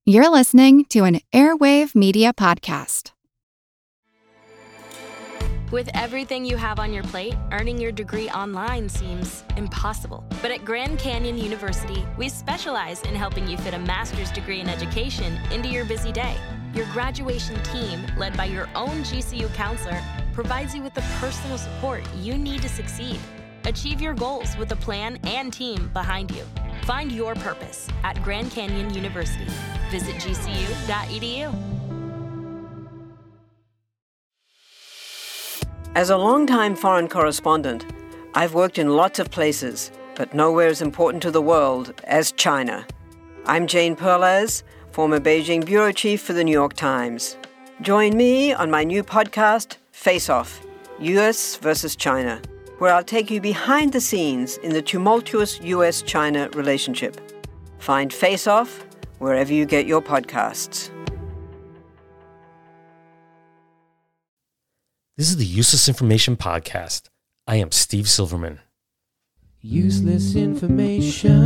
You're listening to an Airwave Media Podcast. With everything you have on your plate, earning your degree online seems impossible. But at Grand Canyon University, we specialize in helping you fit a master's degree in education into your busy day. Your graduation team, led by your own GCU counselor, provides you with the personal support you need to succeed. Achieve your goals with a plan and team behind you. Find your purpose at Grand Canyon University. Visit gcu.edu. As a longtime foreign correspondent, I've worked in lots of places, but nowhere as important to the world as China. I'm Jane Perlez, former Beijing bureau chief for the New York Times. Join me on my new podcast, Face Off, U.S. versus China, where I'll take you behind the scenes in the tumultuous U.S.-China relationship. Find Face Off wherever you get your podcasts. This is the Useless Information Podcast. I am Steve Silverman. Useless information.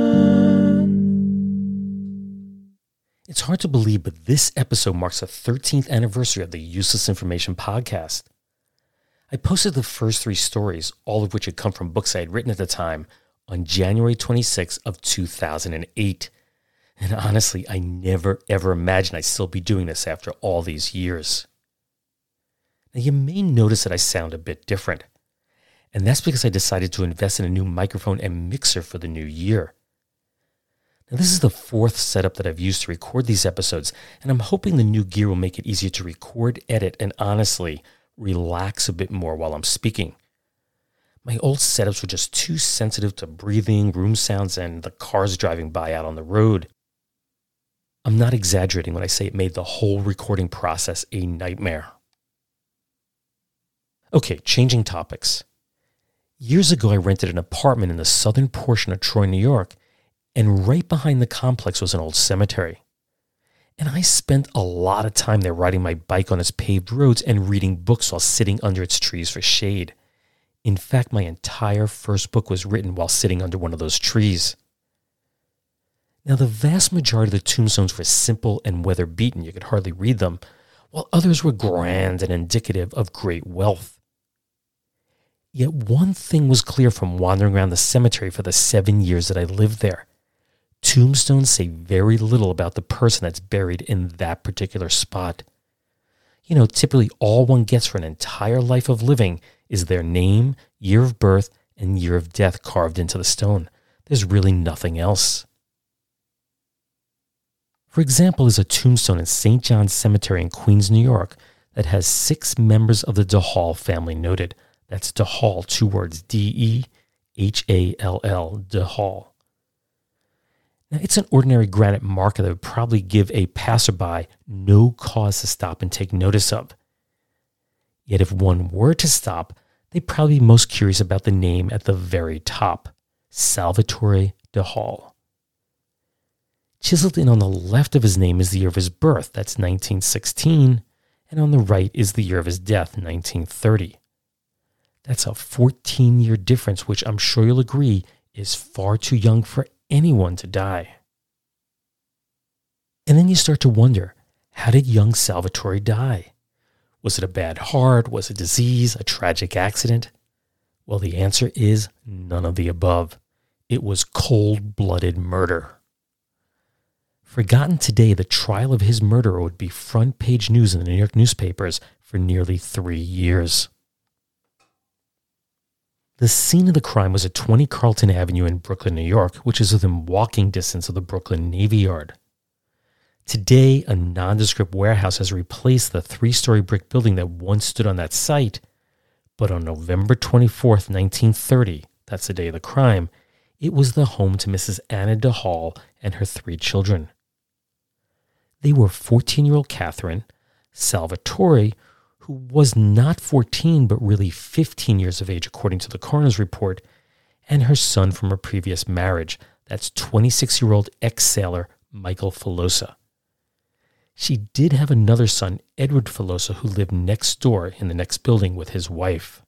It's hard to believe, but this episode marks the 13th anniversary of the Useless Information Podcast. I posted the first 3 stories, all of which had come from books I had written at the time, on January 26th of 2008. And honestly, I never ever imagined I'd still be doing this after all these years. Now, you may notice that I sound a bit different, and that's because I decided to invest in a new microphone and mixer for the new year. Now, this is the 4th setup that I've used to record these episodes, and I'm hoping the new gear will make it easier to record, edit, and honestly, relax a bit more while I'm speaking. My old setups were just too sensitive to breathing, room sounds, and the cars driving by out on the road. I'm not exaggerating when I say it made the whole recording process a nightmare. Okay, changing topics. Years ago, I rented an apartment in the southern portion of Troy, New York, and right behind the complex was an old cemetery. And I spent a lot of time there riding my bike on its paved roads and reading books while sitting under its trees for shade. In fact, my entire first book was written while sitting under one of those trees. Now, the vast majority of the tombstones were simple and weather-beaten. You could hardly read them, while others were grand and indicative of great wealth. Yet one thing was clear from wandering around the cemetery for the 7 years that I lived there. Tombstones say very little about the person that's buried in that particular spot. You know, typically all one gets for an entire life of living is their name, year of birth, and year of death carved into the stone. There's really nothing else. For example, there's a tombstone in St. John's Cemetery in Queens, New York, that has 6 members of the DeHall family noted. That's DeHall, 2 words, D-E-H-A-L-L, DeHall. Now, it's an ordinary granite marker that would probably give a passerby no cause to stop and take notice of. Yet if one were to stop, they'd probably be most curious about the name at the very top, Salvatore DeHall. Chiseled in on the left of his name is the year of his birth, that's 1916, and on the right is the year of his death, 1930. That's a 14-year difference, which I'm sure you'll agree is far too young for anyone to die. And then you start to wonder, how did young Salvatore die? Was it a bad heart? Was it disease? A tragic accident? Well, the answer is none of the above. It was cold-blooded murder. Forgotten today, the trial of his murderer would be front-page news in the New York newspapers for nearly 3 years. The scene of the crime was at 20 Carlton Avenue in Brooklyn, New York, which is within walking distance of the Brooklyn Navy Yard. Today, a nondescript warehouse has replaced the 3-story brick building that once stood on that site, but on November 24th, 1930, that's the day of the crime, it was the home to Mrs. Anna DeHall and her 3 children. They were 14-year-old Catherine, Salvatore, who was not 14 but really 15 years of age according to the coroner's report, and her son from a previous marriage, that's 26-year-old ex-sailor Michael Filosa. She did have another son, Edward Filosa, who lived next door in the next building with his wife.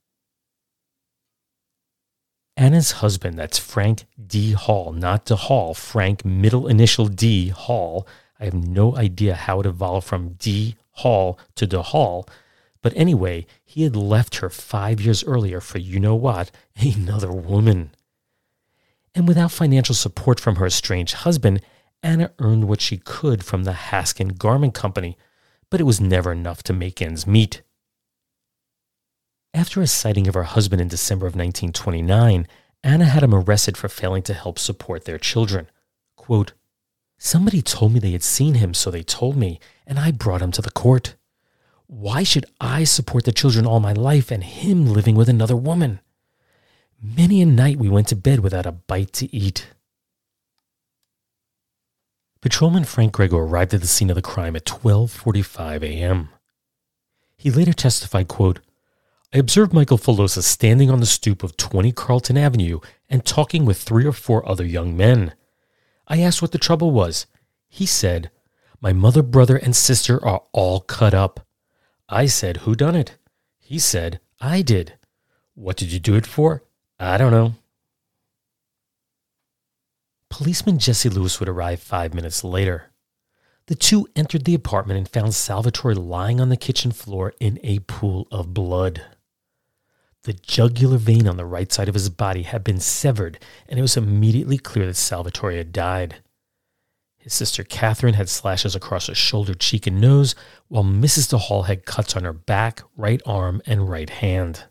Anna's husband, that's Frank D. Hall, not DeHall, Frank middle initial D. Hall, I have no idea how it evolved from D. Hall to DeHall, but anyway, he had left her 5 years earlier for you-know-what, another woman. And without financial support from her estranged husband, Anna earned what she could from the Haskin Garment Company, but it was never enough to make ends meet. After a sighting of her husband in December of 1929, Anna had him arrested for failing to help support their children. Quote, "Somebody told me they had seen him, so they told me, and I brought him to the court. Why should I support the children all my life and him living with another woman? Many a night we went to bed without a bite to eat." Patrolman Frank Grego arrived at the scene of the crime at 12:45 a.m. He later testified, quote, "I observed Michael Filosa standing on the stoop of 20 Carlton Avenue and talking with 3 or 4 other young men. I asked what the trouble was. He said, 'My mother, brother, and sister are all cut up.' I said, 'Who done it?' He said, 'I did.' 'What did you do it for?' 'I don't know.'" Policeman Jesse Lewis would arrive 5 minutes later. The two entered the apartment and found Salvatore lying on the kitchen floor in a pool of blood. The jugular vein on the right side of his body had been severed, and it was immediately clear that Salvatore had died. His sister Catherine had slashes across her shoulder, cheek, and nose, while Mrs. DeHall had cuts on her back, right arm, and right hand.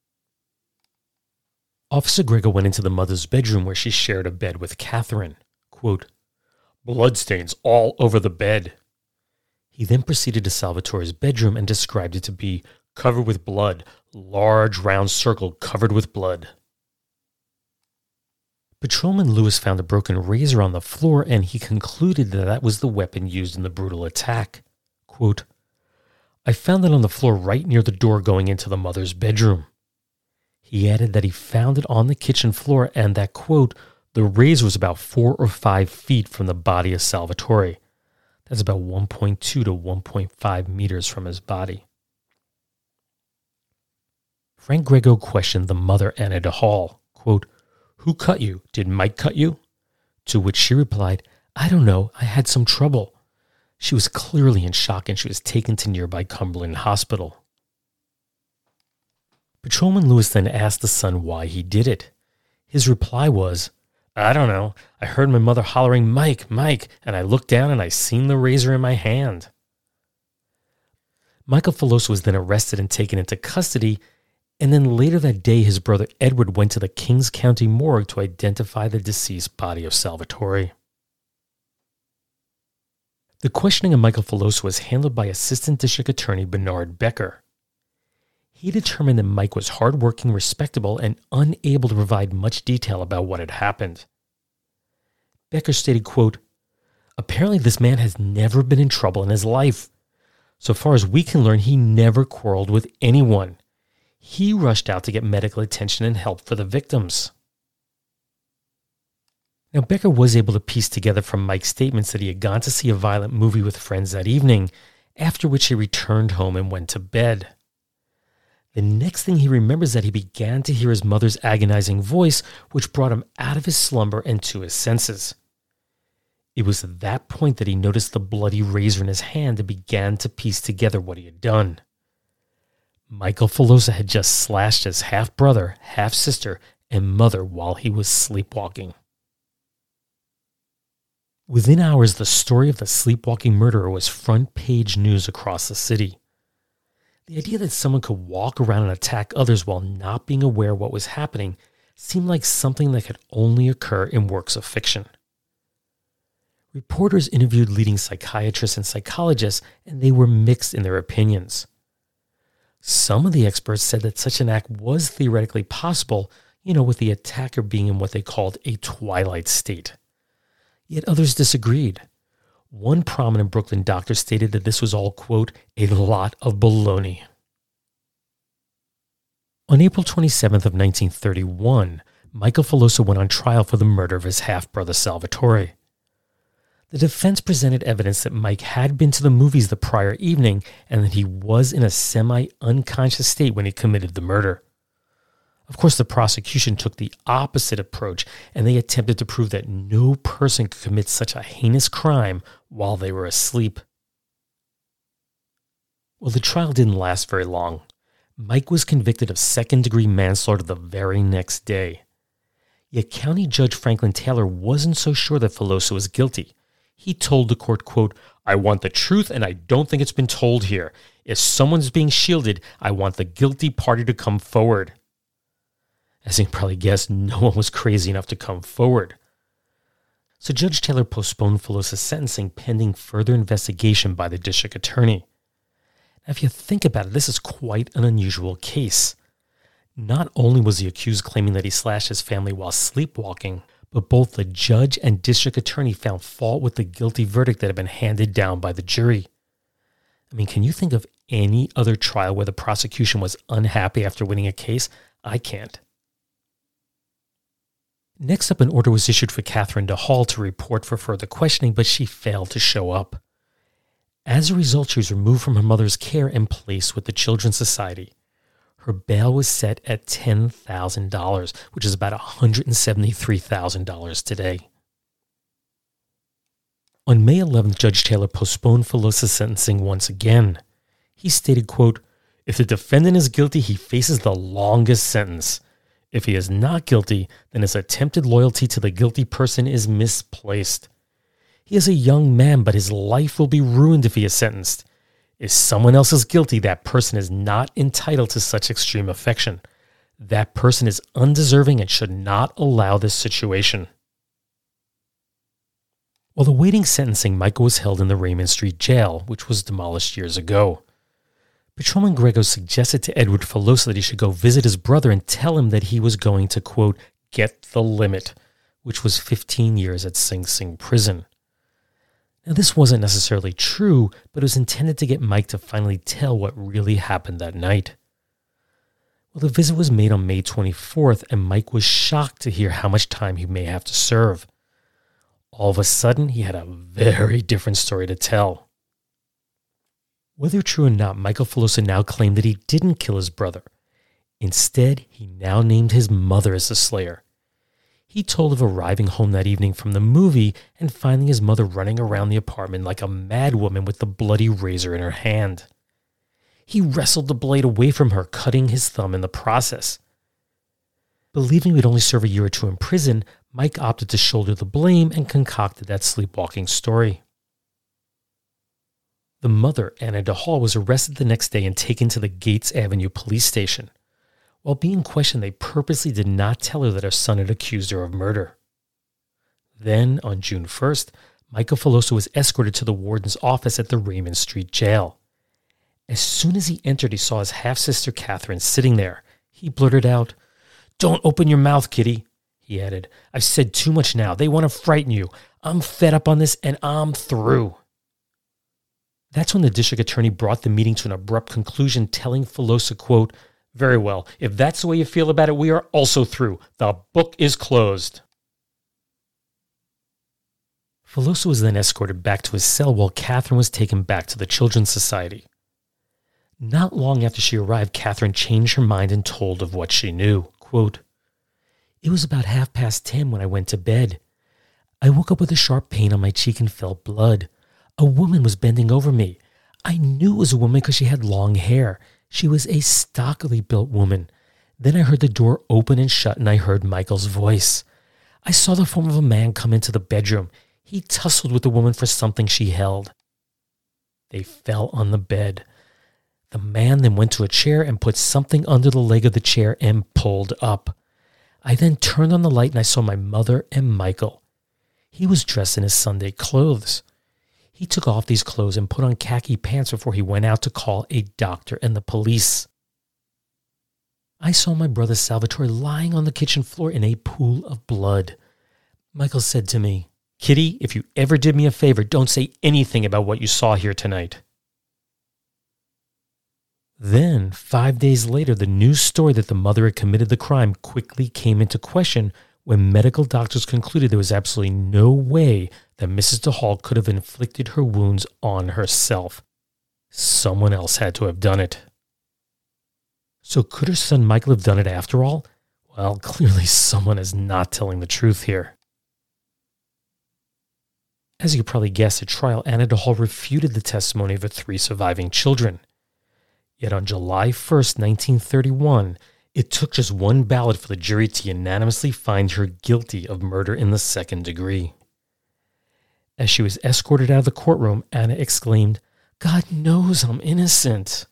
Officer Grego went into the mother's bedroom where she shared a bed with Catherine. Quote, "Bloodstains all over the bed." He then proceeded to Salvatore's bedroom and described it to be covered with blood, large round circle covered with blood. Patrolman Lewis found a broken razor on the floor, and he concluded that that was the weapon used in the brutal attack. Quote, "I found it on the floor right near the door going into the mother's bedroom." He added that he found it on the kitchen floor and that, quote, "the razor was about 4 or 5 feet from the body of Salvatore." That's about 1.2 to 1.5 meters from his body. Frank Grego questioned the mother, Anna DeHall. Quote, "Who cut you? Did Mike cut you?" To which she replied, "I don't know. I had some trouble." She was clearly in shock and she was taken to nearby Cumberland Hospital. Patrolman Lewis then asked the son why he did it. His reply was, "I don't know. I heard my mother hollering, 'Mike, Mike,' and I looked down and I seen the razor in my hand." Michael Filosa was then arrested and taken into custody, and then later that day his brother Edward went to the Kings County morgue to identify the deceased body of Salvatore. The questioning of Michael Filosa was handled by Assistant District Attorney Bernard Becker. He determined that Mike was hardworking, respectable, and unable to provide much detail about what had happened. Becker stated, quote, "Apparently this man has never been in trouble in his life. So far as we can learn, he never quarreled with anyone. He rushed out to get medical attention and help for the victims." Now, Becker was able to piece together from Mike's statements that he had gone to see a violent movie with friends that evening, after which he returned home and went to bed. The next thing he remembers that he began to hear his mother's agonizing voice, which brought him out of his slumber and to his senses. It was at that point that he noticed the bloody razor in his hand and began to piece together what he had done. Michael Filosa had just slashed his half-brother, half-sister, and mother while he was sleepwalking. Within hours, the story of the sleepwalking murderer was front-page news across the city. The idea that someone could walk around and attack others while not being aware of what was happening seemed like something that could only occur in works of fiction. Reporters interviewed leading psychiatrists and psychologists, and they were mixed in their opinions. Some of the experts said that such an act was theoretically possible, with the attacker being in what they called a twilight state. Yet others disagreed. One prominent Brooklyn doctor stated that this was all, quote, "a lot of baloney." On April 27th of 1931, Michael Filosa went on trial for the murder of his half-brother Salvatore. The defense presented evidence that Mike had been to the movies the prior evening and that he was in a semi-unconscious state when he committed the murder. Of course, the prosecution took the opposite approach, and they attempted to prove that no person could commit such a heinous crime while they were asleep. Well, the trial didn't last very long. Mike was convicted of second-degree manslaughter the very next day. Yet County Judge Franklin Taylor wasn't so sure that Filosa was guilty. He told the court, quote, "I want the truth, and I don't think it's been told here. If someone's being shielded, I want the guilty party to come forward." As you can probably guess, no one was crazy enough to come forward. So Judge Taylor postponed Filosa's sentencing pending further investigation by the district attorney. Now, if you think about it, this is quite an unusual case. Not only was the accused claiming that he slashed his family while sleepwalking, but both the judge and district attorney found fault with the guilty verdict that had been handed down by the jury. I mean, can you think of any other trial where the prosecution was unhappy after winning a case? I can't. Next up, an order was issued for Catherine DeHall to report for further questioning, but she failed to show up. As a result, she was removed from her mother's care and placed with the Children's Society. Her bail was set at $10,000, which is about $173,000 today. On May 11th, Judge Taylor postponed Filosa's sentencing once again. He stated, quote, "If the defendant is guilty, he faces the longest sentence. If he is not guilty, then his attempted loyalty to the guilty person is misplaced. He is a young man, but his life will be ruined if he is sentenced. If someone else is guilty, that person is not entitled to such extreme affection. That person is undeserving and should not allow this situation." While awaiting sentencing, Michael was held in the Raymond Street Jail, which was demolished years ago. Patrolman Grego suggested to Edward Filosa that he should go visit his brother and tell him that he was going to, quote, "get the limit," which was 15 years at Sing Sing prison. Now, this wasn't necessarily true, but it was intended to get Mike to finally tell what really happened that night. Well, the visit was made on May 24th, and Mike was shocked to hear how much time he may have to serve. All of a sudden, he had a very different story to tell. Whether true or not, Michael Filosa now claimed that he didn't kill his brother. Instead, he now named his mother as the slayer. He told of arriving home that evening from the movie and finding his mother running around the apartment like a mad woman with the bloody razor in her hand. He wrestled the blade away from her, cutting his thumb in the process. Believing he would only serve a year or two in prison, Mike opted to shoulder the blame and concocted that sleepwalking story. The mother, Anna DeHall, was arrested the next day and taken to the Gates Avenue police station. While being questioned, they purposely did not tell her that her son had accused her of murder. Then, on June 1st, Michael Filosa was escorted to the warden's office at the Raymond Street Jail. As soon as he entered, he saw his half-sister Catherine sitting there. He blurted out, "Don't open your mouth, Kitty," he added. "I've said too much now. They want to frighten you. I'm fed up on this, and I'm through." That's when the district attorney brought the meeting to an abrupt conclusion, telling Filosa, quote, "Very well, if that's the way you feel about it, we are also through. The book is closed." Filosa was then escorted back to his cell while Catherine was taken back to the Children's Society. Not long after she arrived, Catherine changed her mind and told of what she knew. Quote, "It was about 10:30 when I went to bed. I woke up with a sharp pain on my cheek and felt blood. A woman was bending over me. I knew it was a woman because she had long hair. She was a stockily built woman. Then I heard the door open and shut, and I heard Michael's voice. I saw the form of a man come into the bedroom. He tussled with the woman for something she held. They fell on the bed. The man then went to a chair and put something under the leg of the chair and pulled up. I then turned on the light and I saw my mother and Michael. He was dressed in his Sunday clothes. He took off these clothes and put on khaki pants before he went out to call a doctor and the police. I saw my brother Salvatore lying on the kitchen floor in a pool of blood. Michael said to me, 'Kitty, if you ever did me a favor, don't say anything about what you saw here tonight.' Then, 5 days later, the news story that the mother had committed the crime quickly came into question when medical doctors concluded there was absolutely no way that Mrs. DeHall could have inflicted her wounds on herself. Someone else had to have done it. So could her son Michael have done it after all? Well, clearly someone is not telling the truth here. As you probably guessed, at trial, Anna DeHaul refuted the testimony of her 3 surviving children. Yet on July 1st, 1931, it took just one ballot for the jury to unanimously find her guilty of murder in the 2nd degree. As she was escorted out of the courtroom, Anna exclaimed, "God knows I'm innocent."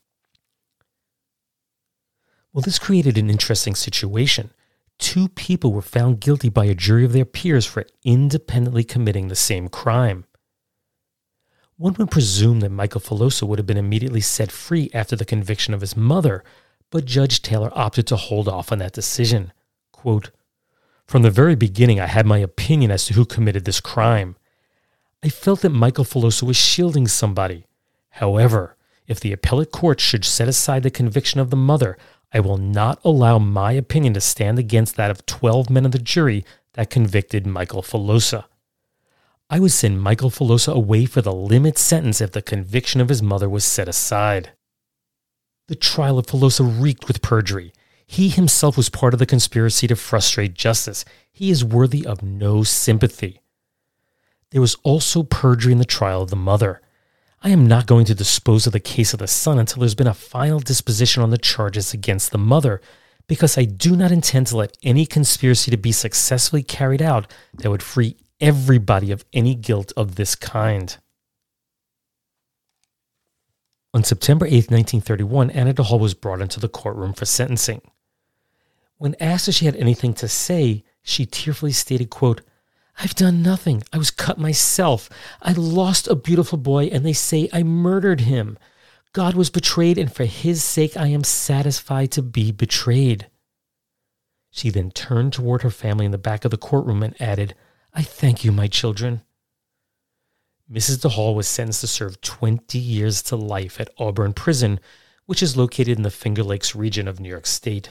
Well, this created an interesting situation. 2 people were found guilty by a jury of their peers for independently committing the same crime. One would presume that Michael Filosa would have been immediately set free after the conviction of his mother, but Judge Taylor opted to hold off on that decision. Quote, "From the very beginning, I had my opinion as to who committed this crime. I felt that Michael Filosa was shielding somebody. However, if the appellate court should set aside the conviction of the mother, I will not allow my opinion to stand against that of 12 men of the jury that convicted Michael Filosa. I would send Michael Filosa away for the limit sentence if the conviction of his mother was set aside." The trial of Filosa reeked with perjury. He himself was part of the conspiracy to frustrate justice. He is worthy of no sympathy. There was also perjury in the trial of the mother. I am not going to dispose of the case of the son until there's been a final disposition on the charges against the mother, because I do not intend to let any conspiracy to be successfully carried out that would free everybody of any guilt of this kind. On September 8, 1931, Anna DeHaul was brought into the courtroom for sentencing. When asked if she had anything to say, she tearfully stated, quote, "I've done nothing. I was cut myself. I lost a beautiful boy, and they say I murdered him. God was betrayed, and for his sake I am satisfied to be betrayed." She then turned toward her family in the back of the courtroom and added, "I thank you, my children." Mrs. DeHaul was sentenced to serve 20 years to life at Auburn Prison, which is located in the Finger Lakes region of New York State.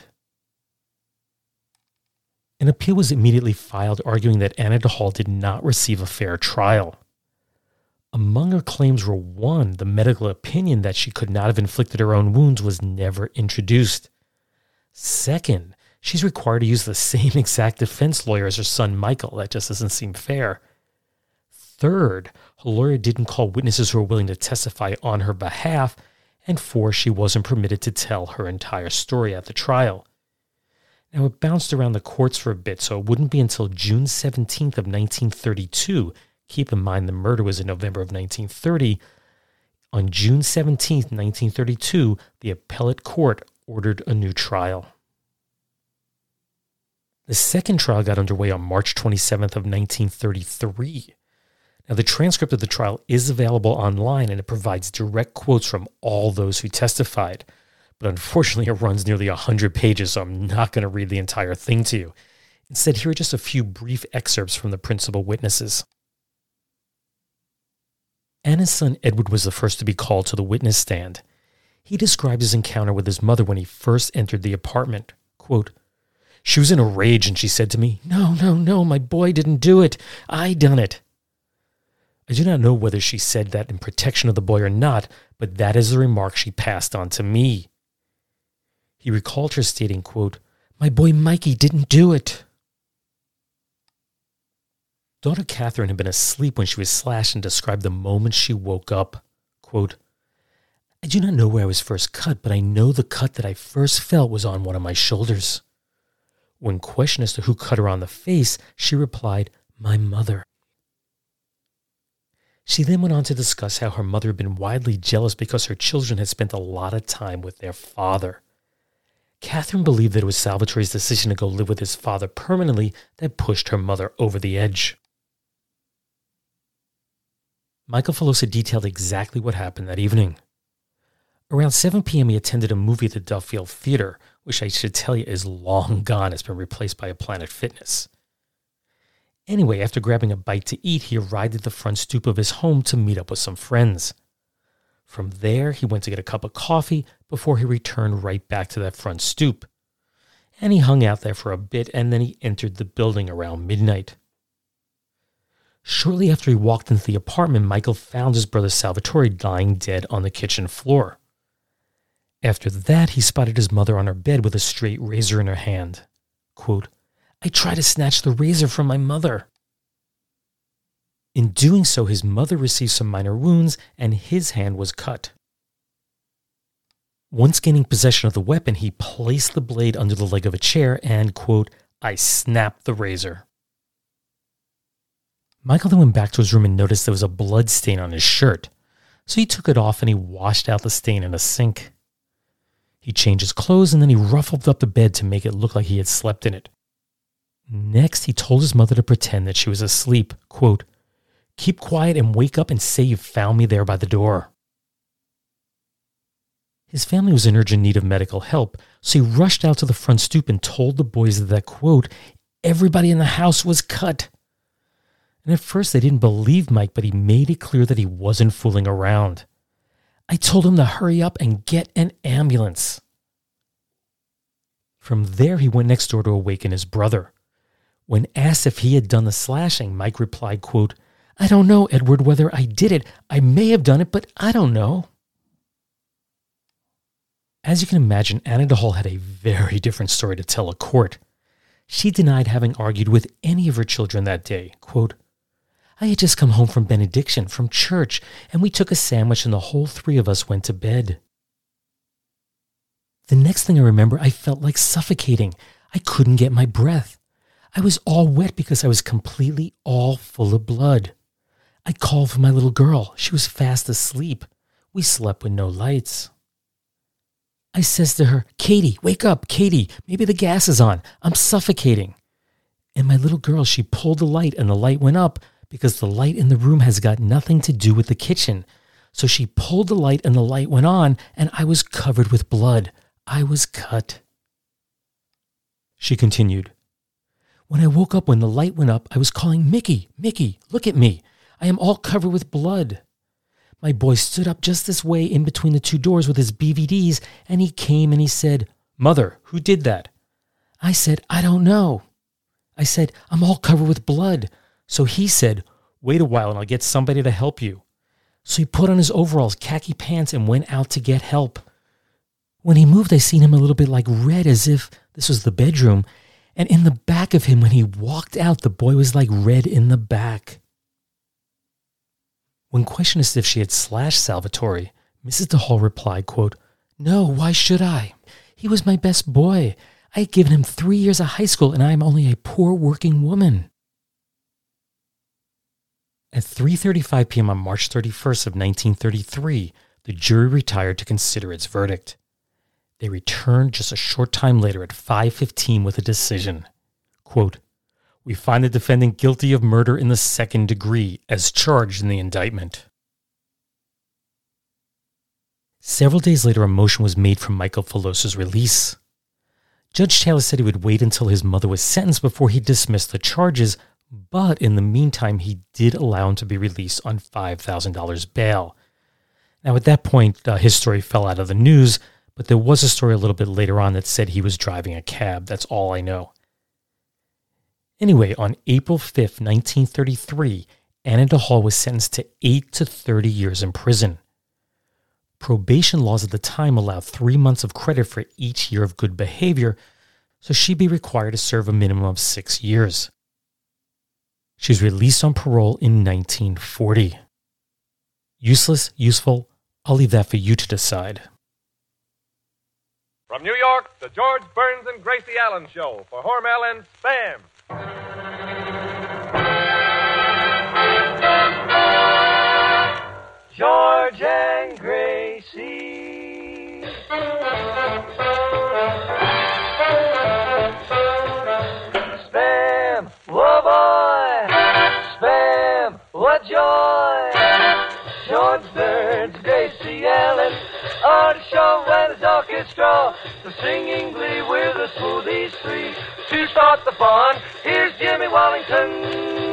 An appeal was immediately filed arguing that Anna DeHaul did not receive a fair trial. Among her claims were 1, the medical opinion that she could not have inflicted her own wounds was never introduced. 2nd, she's required to use the same exact defense lawyer as her son Michael. That just doesn't seem fair. 3rd, her lawyer didn't call witnesses who were willing to testify on her behalf. And 4, she wasn't permitted to tell her entire story at the trial. Now, it bounced around the courts for a bit, so it wouldn't be until June 17th of 1932, keep in mind the murder was in November of 1930, on June 17th, 1932, the appellate court ordered a new trial. The second trial got underway on March 27th of 1933. Now, the transcript of the trial is available online, and it provides direct quotes from all those who testified. But unfortunately, it runs nearly 100 pages, so I'm not going to read the entire thing to you. Instead, here are just a few brief excerpts from the principal witnesses. Anna's son Edward was the first to be called to the witness stand. He described his encounter with his mother when he first entered the apartment. Quote, "She was in a rage and she said to me, 'No, my boy didn't do it. I done it.' I do not know whether she said that in protection of the boy or not, but that is the remark she passed on to me." He recalled her stating, quote, "My boy Mikey didn't do it." Daughter Catherine had been asleep when she was slashed and described the moment she woke up. Quote, "I do not know where I was first cut, but I know the cut that I first felt was on one of my shoulders." When questioned as to who cut her on the face, she replied, "My mother." She then went on to discuss how her mother had been widely jealous because her children had spent a lot of time with their father. Catherine believed that it was Salvatore's decision to go live with his father permanently that pushed her mother over the edge. Michael Filosa detailed exactly what happened that evening. Around 7 p.m., he attended a movie at the Duffield Theater, which I should tell you is long gone. It's been replaced by a Planet Fitness. Anyway, after grabbing a bite to eat, he arrived at the front stoop of his home to meet up with some friends. From there, he went to get a cup of coffee before he returned right back to that front stoop. And he hung out there for a bit, and then he entered the building around midnight. Shortly after he walked into the apartment, Michael found his brother Salvatore lying dead on the kitchen floor. After that, he spotted his mother on her bed with a straight razor in her hand. quote, "I tried to snatch the razor from my mother." In doing so, his mother received some minor wounds and his hand was cut. Once gaining possession of the weapon, he placed the blade under the leg of a chair and, quote, "I snapped the razor." Michael then went back to his room and noticed there was a blood stain on his shirt. So he took it off and he washed out the stain in a sink. He changed his clothes and then he ruffled up the bed to make it look like he had slept in it. Next, he told his mother to pretend that she was asleep, quote, "Keep quiet and wake up and say you found me there by the door." His family was in urgent need of medical help, so he rushed out to the front stoop and told the boys that, quote, "Everybody in the house was cut." And at first they didn't believe Mike, but he made it clear that he wasn't fooling around. "I told him to hurry up and get an ambulance." From there, he went next door to awaken his brother. When asked if he had done the slashing, Mike replied, quote, "I don't know, Edward, whether I did it. I may have done it, but I don't know." As you can imagine, Anna DeHaul had a very different story to tell a court. She denied having argued with any of her children that day. Quote, "I had just come home from benediction, from church, and we took a sandwich and the whole three of us went to bed. The next thing I remember, I felt like suffocating. I couldn't get my breath. I was all wet because I was completely all full of blood. I called for my little girl. She was fast asleep. We slept with no lights. I says to her, 'Katie, wake up, Katie. Maybe the gas is on. I'm suffocating.' And my little girl, she pulled the light and the light went up because the light in the room has got nothing to do with the kitchen. So she pulled the light and the light went on and I was covered with blood. I was cut." She continued, "When I woke up when the light went up, I was calling, 'Mickey, Mickey, look at me. I am all covered with blood.' My boy stood up just this way in between the two doors with his BVDs, and he came and he said, 'Mother, who did that?' I said, 'I don't know.' I said, 'I'm all covered with blood.' So he said, 'Wait a while and I'll get somebody to help you.' So he put on his overalls, khaki pants, and went out to get help. When he moved, I seen him a little bit like red, as if this was the bedroom. And in the back of him, when he walked out, the boy was like red in the back." When questioned as if she had slashed Salvatore, Mrs. DeHaul replied, quote, "No, why should I? He was my best boy. I had given him 3 years of high school and I am only a poor working woman." At 3:35 p.m. on March 31st of 1933, the jury retired to consider its verdict. They returned just a short time later at 5:15 with a decision. Quote, "We find the defendant guilty of murder in the second degree, as charged in the indictment." Several days later, a motion was made for Michael Filosa's release. Judge Taylor said he would wait until his mother was sentenced before he dismissed the charges, but in the meantime, he did allow him to be released on $5,000 bail. Now, at that point, his story fell out of the news, but there was a story a little bit later on that said he was driving a cab. That's all I know. Anyway, on April 5th, 1933, Anna DeHaul was sentenced to 8 to 30 years in prison. Probation laws at the time allowed 3 months of credit for each year of good behavior, so she'd be required to serve a minimum of 6 years. She was released on parole in 1940. Useless, useful, I'll leave that for you to decide. From New York, the George Burns and Gracie Allen Show for Hormel and Spam. George and Gracie. Spam, whoa boy. Spam, what joy. George Burns, Gracie Allen, on the show and his orchestra, the singing glee with the smoothies free. To start the fun, here's Jimmy Wallington.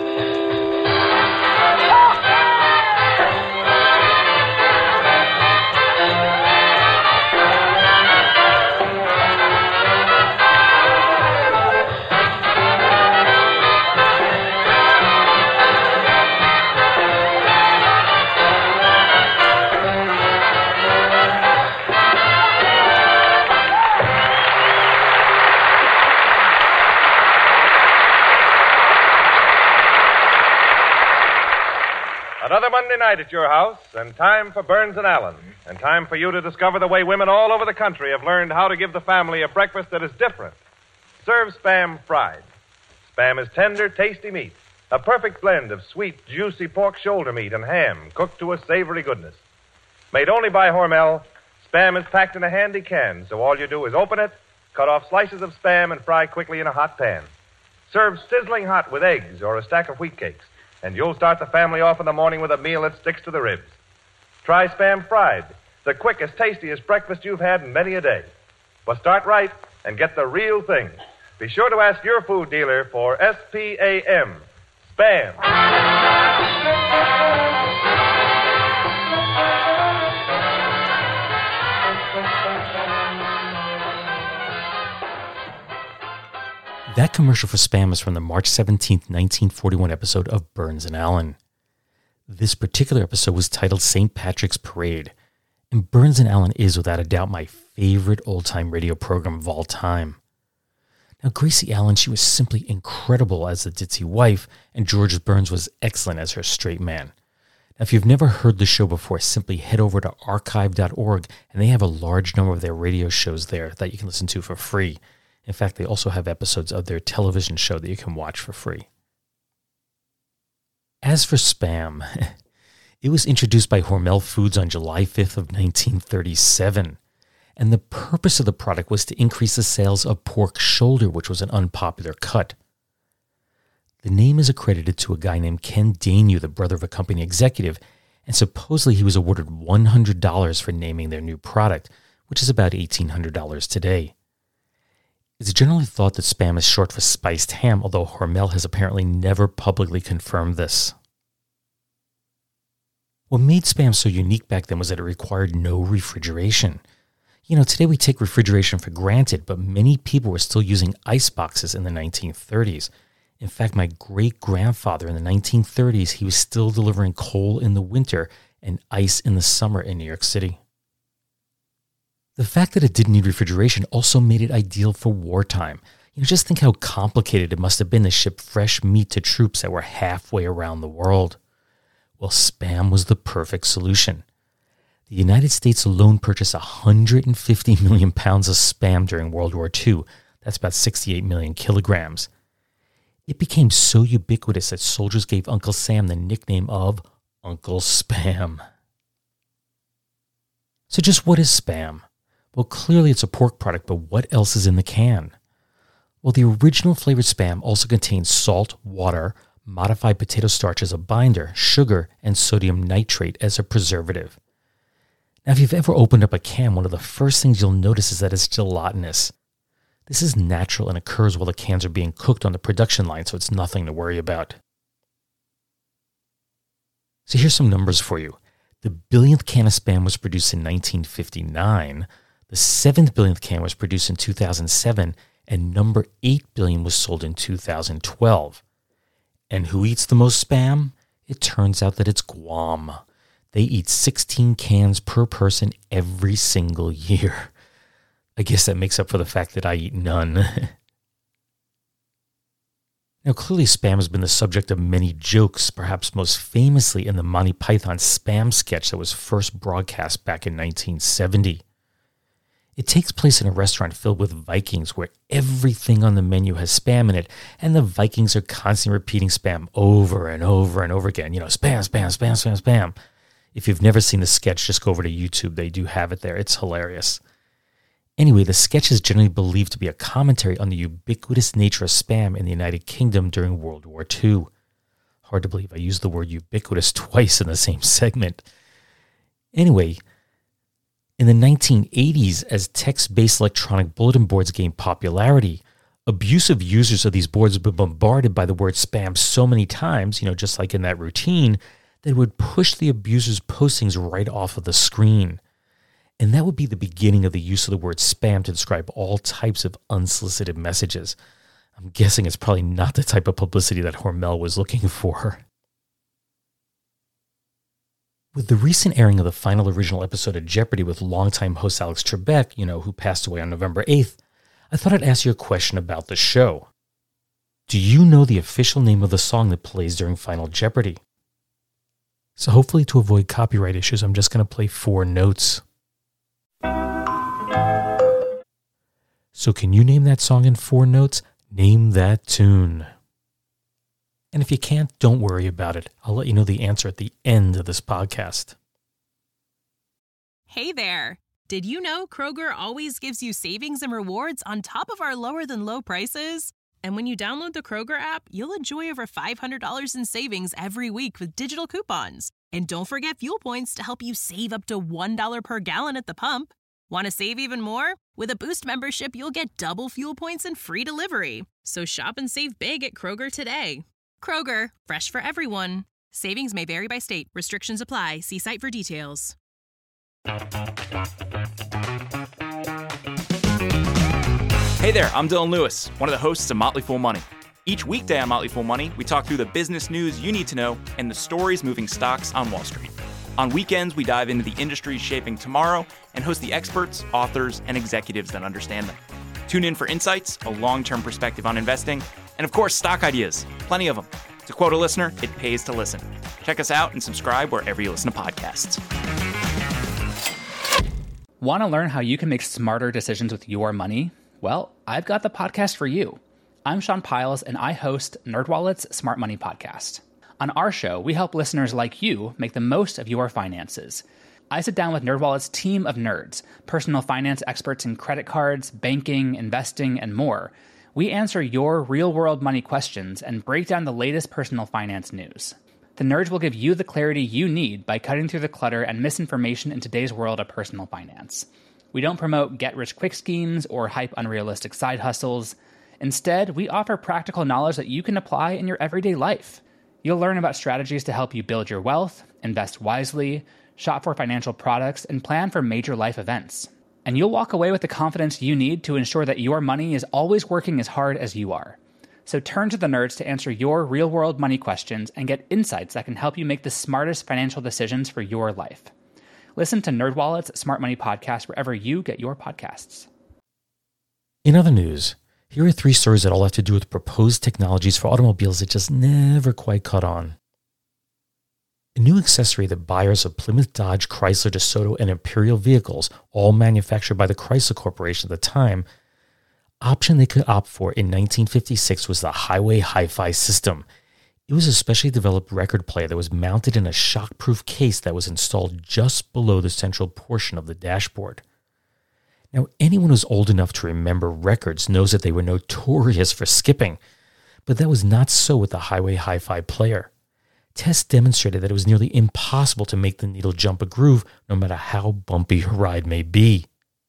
Monday night at your house, and time for Burns and Allen, and time for you to discover the way women all over the country have learned how to give the family a breakfast that is different. Serve Spam fried. Spam is tender, tasty meat, a perfect blend of sweet, juicy pork shoulder meat and ham cooked to a savory goodness. Made only by Hormel, Spam is packed in a handy can, so all you do is open it, cut off slices of Spam, and fry quickly in a hot pan. Serve sizzling hot with eggs or a stack of wheat cakes, and you'll start the family off in the morning with a meal that sticks to the ribs. Try Spam fried, the quickest, tastiest breakfast you've had in many a day. But start right and get the real thing. Be sure to ask your food dealer for SPAM, Spam. That commercial for Spam is from the March 17th, 1941 episode of Burns and Allen. This particular episode was titled St. Patrick's Parade, and Burns and Allen is without a doubt my favorite old-time radio program of all time. Now, Gracie Allen, she was simply incredible as the ditzy wife, and George Burns was excellent as her straight man. Now, if you've never heard the show before, simply head over to archive.org, and they have a large number of their radio shows there that you can listen to for free. In fact, they also have episodes of their television show that you can watch for free. As for Spam, it was introduced by Hormel Foods on July 5th of 1937, and the purpose of the product was to increase the sales of pork shoulder, which was an unpopular cut. The name is accredited to a guy named Ken Danew, the brother of a company executive, and supposedly he was awarded $100 for naming their new product, which is about $1,800 today. It's generally thought that Spam is short for spiced ham, although Hormel has apparently never publicly confirmed this. What made Spam so unique back then was that it required no refrigeration. You know, today we take refrigeration for granted, but many people were still using ice boxes in the 1930s. In fact, my great-grandfather in the 1930s, he was still delivering coal in the winter and ice in the summer in New York City. The fact that it didn't need refrigeration also made it ideal for wartime. You know, just think how complicated it must have been to ship fresh meat to troops that were halfway around the world. Well, Spam was the perfect solution. The United States alone purchased 150 million pounds of Spam during World War II. That's about 68 million kilograms. It became so ubiquitous that soldiers gave Uncle Sam the nickname of Uncle Spam. So just what is Spam? Well, clearly it's a pork product, but what else is in the can? Well, the original flavored Spam also contains salt, water, modified potato starch as a binder, sugar, and sodium nitrate as a preservative. Now, if you've ever opened up a can, one of the first things you'll notice is that it's gelatinous. This is natural and occurs while the cans are being cooked on the production line, so it's nothing to worry about. So here's some numbers for you. The billionth can of Spam was produced in 1959. The 7th billionth can was produced in 2007, and number 8 billion was sold in 2012. And who eats the most Spam? It turns out that it's Guam. They eat 16 cans per person every single year. I guess that makes up for the fact that I eat none. Now, clearly Spam has been the subject of many jokes, perhaps most famously in the Monty Python Spam sketch that was first broadcast back in 1970. It takes place in a restaurant filled with Vikings where everything on the menu has Spam in it, and the Vikings are constantly repeating Spam over and over and over again. You know, Spam, Spam, Spam, Spam, Spam. If you've never seen the sketch, just go over to YouTube. They do have it there. It's hilarious. Anyway, the sketch is generally believed to be a commentary on the ubiquitous nature of Spam in the United Kingdom during World War II. Hard to believe I used the word ubiquitous twice in the same segment. Anyway, in the 1980s, as text-based electronic bulletin boards gained popularity, abusive users of these boards would be bombarded by the word Spam so many times, just like in that routine, that it would push the abuser's postings right off of the screen. And that would be the beginning of the use of the word Spam to describe all types of unsolicited messages. I'm guessing it's probably not the type of publicity that Hormel was looking for. With the recent airing of the final original episode of Jeopardy with longtime host Alex Trebek, who passed away on November 8th, I thought I'd ask you a question about the show. Do you know the official name of the song that plays during Final Jeopardy? So hopefully to avoid copyright issues, I'm just going to play 4 notes. So can you name that song in 4 notes? Name that tune. And if you can't, don't worry about it. I'll let you know the answer at the end of this podcast. Hey there! Did you know Kroger always gives you savings and rewards on top of our lower-than-low prices? And when you download the Kroger app, you'll enjoy over $500 in savings every week with digital coupons. And don't forget fuel points to help you save up to $1 per gallon at the pump. Want to save even more? With a Boost membership, you'll get double fuel points and free delivery. So shop and save big at Kroger today. Kroger, fresh for everyone. Savings may vary by state. Restrictions apply. See site for details. Hey there, I'm Dylan Lewis, one of the hosts of Motley Fool Money. Each weekday on Motley Fool Money, we talk through the business news you need to know and the stories moving stocks on Wall Street. On weekends, we dive into the industries shaping tomorrow and host the experts, authors, and executives that understand them. Tune in for insights, a long-term perspective on investing, and of course, stock ideas. Plenty of them. To quote a listener, it pays to listen. Check us out and subscribe wherever you listen to podcasts. Want to learn how you can make smarter decisions with your money? Well, I've got the podcast for you. I'm Sean Piles, and I host NerdWallet's Smart Money Podcast. On our show, we help listeners like you make the most of your finances. I sit down with NerdWallet's team of nerds, personal finance experts in credit cards, banking, investing, and more. We answer your real-world money questions and break down the latest personal finance news. The nerds will give you the clarity you need by cutting through the clutter and misinformation in today's world of personal finance. We don't promote get-rich-quick schemes or hype unrealistic side hustles. Instead, we offer practical knowledge that you can apply in your everyday life. You'll learn about strategies to help you build your wealth, invest wisely, shop for financial products, and plan for major life events. And you'll walk away with the confidence you need to ensure that your money is always working as hard as you are. So turn to the nerds to answer your real-world money questions and get insights that can help you make the smartest financial decisions for your life. Listen to NerdWallet's Smart Money Podcast wherever you get your podcasts. In other news, here are 3 stories that all have to do with proposed technologies for automobiles that just never quite caught on. A new accessory that buyers of Plymouth, Dodge, Chrysler, DeSoto, and Imperial vehicles, all manufactured by the Chrysler Corporation at the time, option they could opt for in 1956 was the Highway Hi-Fi system. It was a specially developed record player that was mounted in a shockproof case that was installed just below the central portion of the dashboard. Now, anyone who's old enough to remember records knows that they were notorious for skipping, but that was not so with the Highway Hi-Fi player. Tests demonstrated that it was nearly impossible to make the needle jump a groove no matter how bumpy your ride may be.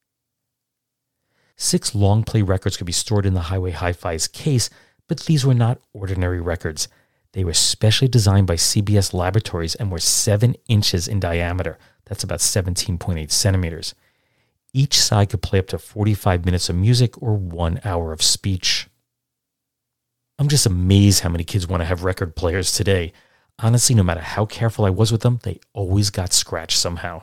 6 long play records could be stored in the Highway Hi-Fi's case, but these were not ordinary records. They were specially designed by CBS Laboratories and were 7 inches in diameter. That's about 17.8 centimeters. Each side could play up to 45 minutes of music or 1 hour of speech. I'm just amazed how many kids want to have record players today. Honestly, no matter how careful I was with them, they always got scratched somehow.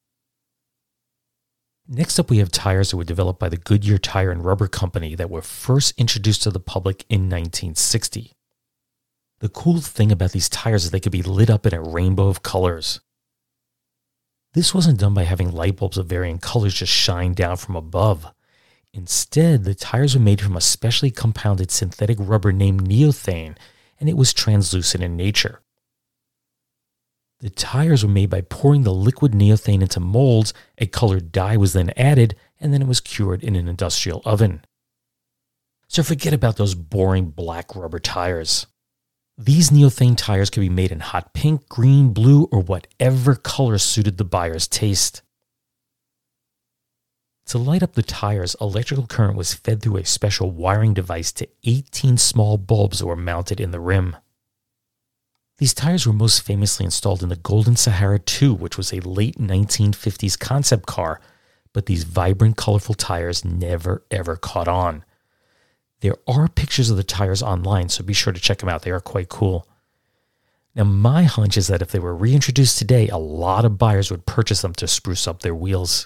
Next up, we have tires that were developed by the Goodyear Tire and Rubber Company that were first introduced to the public in 1960. The cool thing about these tires is they could be lit up in a rainbow of colors. This wasn't done by having light bulbs of varying colors just shine down from above. Instead, the tires were made from a specially compounded synthetic rubber named neothane, and it was translucent in nature. The tires were made by pouring the liquid neothane into molds, a colored dye was then added, and then it was cured in an industrial oven. So forget about those boring black rubber tires. These neothane tires could be made in hot pink, green, blue, or whatever color suited the buyer's taste. To light up the tires, electrical current was fed through a special wiring device to 18 small bulbs that were mounted in the rim. These tires were most famously installed in the Golden Sahara II, which was a late 1950s concept car, but these vibrant, colorful tires never ever caught on. There are pictures of the tires online, so be sure to check them out. They are quite cool. Now, my hunch is that if they were reintroduced today, a lot of buyers would purchase them to spruce up their wheels.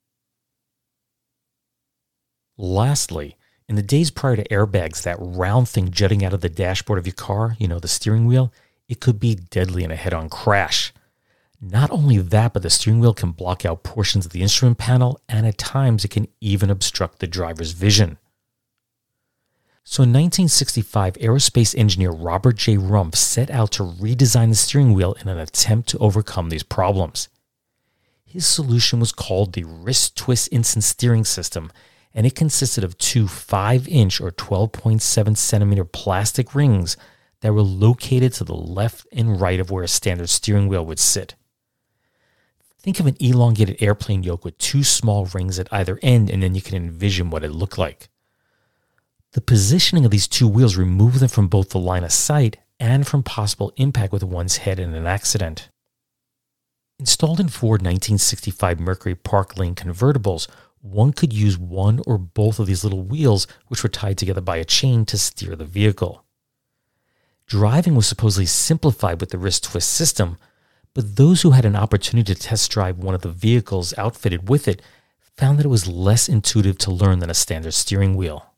Lastly, in the days prior to airbags, that round thing jutting out of the dashboard of your car, the steering wheel, it could be deadly in a head-on crash. Not only that, but the steering wheel can block out portions of the instrument panel, and at times it can even obstruct the driver's vision. So in 1965, aerospace engineer Robert J. Rumpf set out to redesign the steering wheel in an attempt to overcome these problems. His solution was called the Wrist Twist Instant Steering System, and it consisted of two 5-inch or 12.7 centimeter plastic rings that were located to the left and right of where a standard steering wheel would sit. Think of an elongated airplane yoke with two small rings at either end, and then you can envision what it looked like. The positioning of these two wheels removed them from both the line of sight and from possible impact with one's head in an accident. Installed in Ford 1965 Mercury Park Lane convertibles, one could use one or both of these little wheels, which were tied together by a chain, to steer the vehicle. Driving was supposedly simplified with the wrist twist system, but those who had an opportunity to test drive one of the vehicles outfitted with it found that it was less intuitive to learn than a standard steering wheel.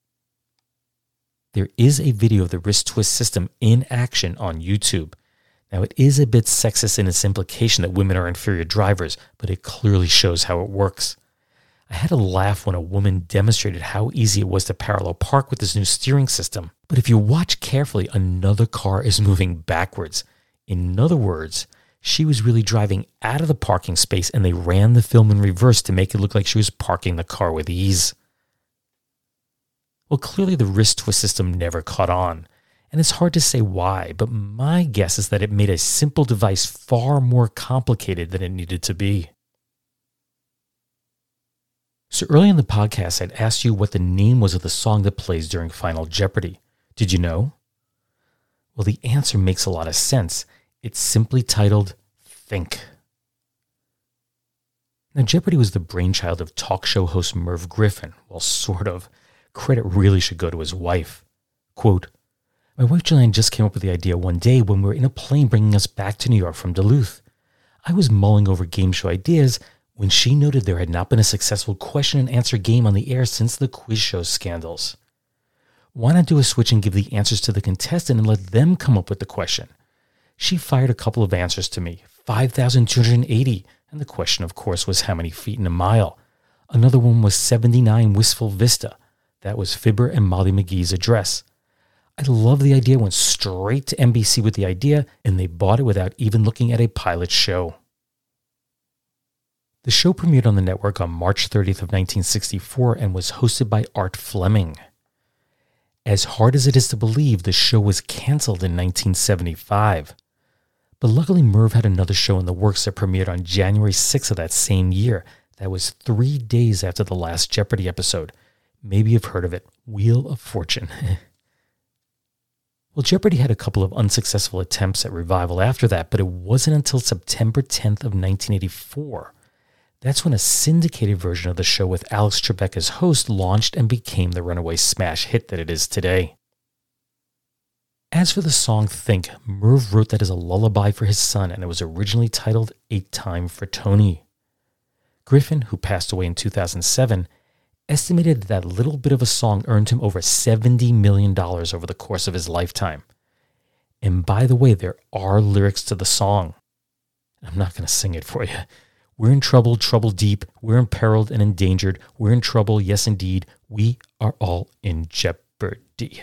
There is a video of the wrist twist system in action on YouTube. Now, it is a bit sexist in its implication that women are inferior drivers, but it clearly shows how it works. I had a laugh when a woman demonstrated how easy it was to parallel park with this new steering system. But if you watch carefully, another car is moving backwards. In other words, she was really driving out of the parking space, and they ran the film in reverse to make it look like she was parking the car with ease. Well, clearly the wrist twist system never caught on, and it's hard to say why, but my guess is that it made a simple device far more complicated than it needed to be. So early in the podcast, I'd asked you what the name was of the song that plays during Final Jeopardy. Did you know? Well, the answer makes a lot of sense. It's simply titled Think. Now, Jeopardy was the brainchild of talk show host Merv Griffin. Well, sort of. Credit really should go to his wife. Quote, "My wife Jillian just came up with the idea one day when we were in a plane bringing us back to New York from Duluth. I was mulling over game show ideas when she noted there had not been a successful question and answer game on the air since the quiz show scandals. Why not do a switch and give the answers to the contestant and let them come up with the question? She fired a couple of answers to me, 5,280, and the question, of course, was how many feet in a mile. Another one was 79 Wistful Vista. That was Fibber and Molly McGee's address. I love the idea, went straight to NBC with the idea, and they bought it without even looking at a pilot show." The show premiered on the network on March 30th of 1964 and was hosted by Art Fleming. As hard as it is to believe, the show was canceled in 1975. But luckily, Merv had another show in the works that premiered on January 6th of that same year. That was 3 days after the last Jeopardy episode. Maybe you've heard of it, Wheel of Fortune. Well, Jeopardy had a couple of unsuccessful attempts at revival after that, but it wasn't until September 10th of 1984. That's when a syndicated version of the show with Alex Trebek as host launched and became the runaway smash hit that it is today. As for the song Think, Merv wrote that as a lullaby for his son, and it was originally titled 8 Time for Tony. Griffin, who passed away in 2007, estimated that little bit of a song earned him over $70 million over the course of his lifetime. And by the way, there are lyrics to the song. I'm not going to sing it for you. We're in trouble, trouble deep. We're imperiled and endangered. We're in trouble, yes indeed. We are all in jeopardy.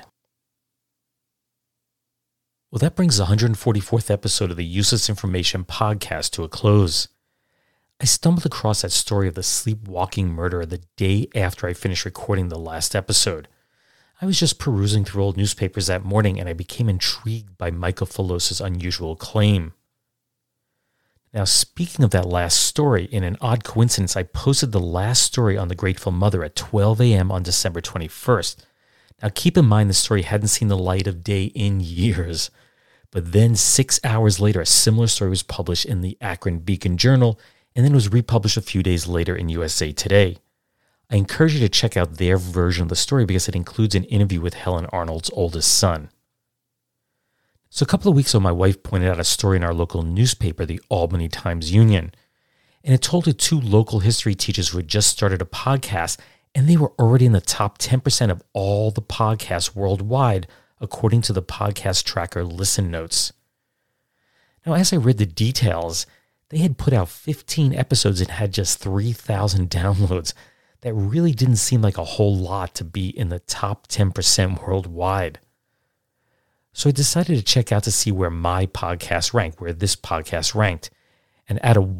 Well, that brings the 144th episode of the Useless Information podcast to a close. I stumbled across that story of the sleepwalking murderer the day after I finished recording the last episode. I was just perusing through old newspapers that morning, and I became intrigued by Michael Falosa's unusual claim. Now, speaking of that last story, in an odd coincidence, I posted the last story on The Grateful Mother at 12 a.m. on December 21st. Now, keep in mind the story hadn't seen the light of day in years. But then 6 hours later, a similar story was published in the Akron Beacon Journal, and then it was republished a few days later in USA Today. I encourage you to check out their version of the story because it includes an interview with Helen Arnold's oldest son. So a couple of weeks ago, my wife pointed out a story in our local newspaper, the Albany Times-Union, and it told of 2 local history teachers who had just started a podcast, and they were already in the top 10% of all the podcasts worldwide, according to the podcast tracker Listen Notes. Now, as I read the details, They had put out 15 episodes and had just 3,000 downloads. That really didn't seem like a whole lot to be in the top 10% worldwide. So I decided to check out to see where my podcast ranked, where this podcast ranked. And out of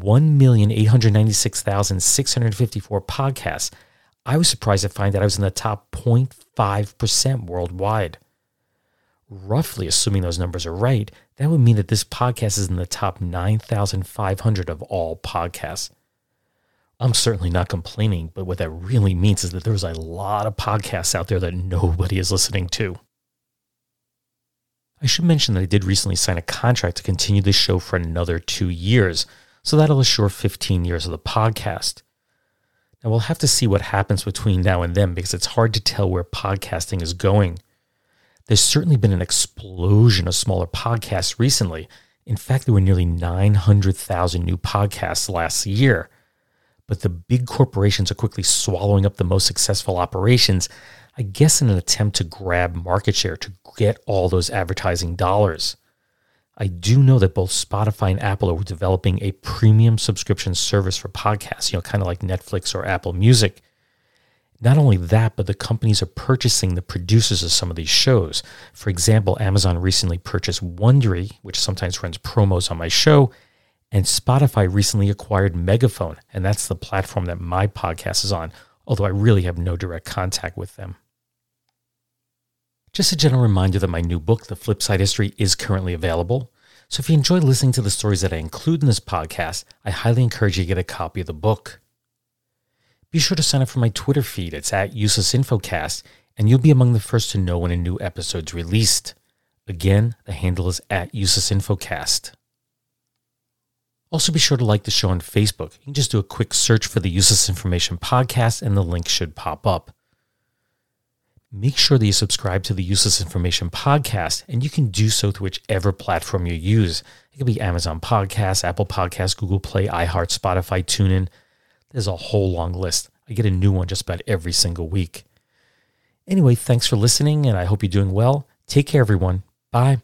1,896,654 podcasts, I was surprised to find that I was in the top 0.5% worldwide. Roughly, assuming those numbers are right, that would mean that this podcast is in the top 9,500 of all podcasts. I'm certainly not complaining, but what that really means is that there's a lot of podcasts out there that nobody is listening to. I should mention that I did recently sign a contract to continue this show for another 2 years, so that'll assure 15 years of the podcast. Now, we'll have to see what happens between now and then because it's hard to tell where podcasting is going. There's certainly been an explosion of smaller podcasts recently. In fact, there were nearly 900,000 new podcasts last year. But the big corporations are quickly swallowing up the most successful operations, I guess in an attempt to grab market share, to get all those advertising dollars. I do know that both Spotify and Apple are developing a premium subscription service for podcasts, kind of like Netflix or Apple Music. Not only that, but the companies are purchasing the producers of some of these shows. For example, Amazon recently purchased Wondery, which sometimes runs promos on my show, and Spotify recently acquired Megaphone, and that's the platform that my podcast is on, although I really have no direct contact with them. Just a general reminder that my new book, The Flipside History, is currently available. So if you enjoy listening to the stories that I include in this podcast, I highly encourage you to get a copy of the book. Be sure to sign up for my Twitter feed. It's @UselessInfoCast, and you'll be among the first to know when a new episode's released. Again, the handle is @UselessInfoCast. Also, be sure to like the show on Facebook. You can just do a quick search for the Useless Information Podcast, and the link should pop up. Make sure that you subscribe to the Useless Information Podcast, and you can do so through whichever platform you use. It could be Amazon Podcasts, Apple Podcasts, Google Play, iHeart, Spotify, TuneIn. There's a whole long list. I get a new one just about every single week. Anyway, thanks for listening, and I hope you're doing well. Take care, everyone. Bye.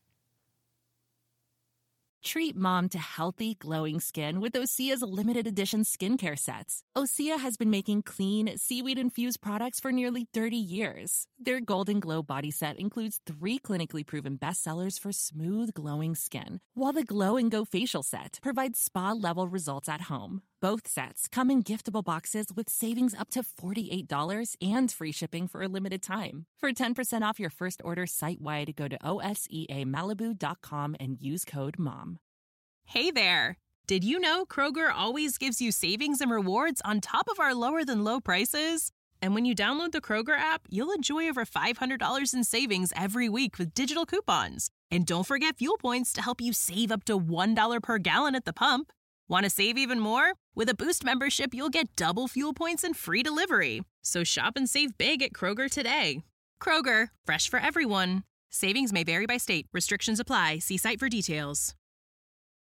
Treat mom to healthy, glowing skin with Osea's limited edition skincare sets. Osea has been making clean, seaweed-infused products for nearly 30 years. Their Golden Glow body set includes 3 clinically proven bestsellers for smooth, glowing skin, while the Glow and Go facial set provides spa-level results at home. Both sets come in giftable boxes with savings up to $48 and free shipping for a limited time. For 10% off your first order site-wide, go to OSEAMalibu.com and use code MOM. Hey there! Did you know Kroger always gives you savings and rewards on top of our lower-than-low prices? And when you download the Kroger app, you'll enjoy over $500 in savings every week with digital coupons. And don't forget fuel points to help you save up to $1 per gallon at the pump. Want to save even more? With a Boost membership, you'll get double fuel points and free delivery. So shop and save big at Kroger today. Kroger, fresh for everyone. Savings may vary by state. Restrictions apply. See site for details.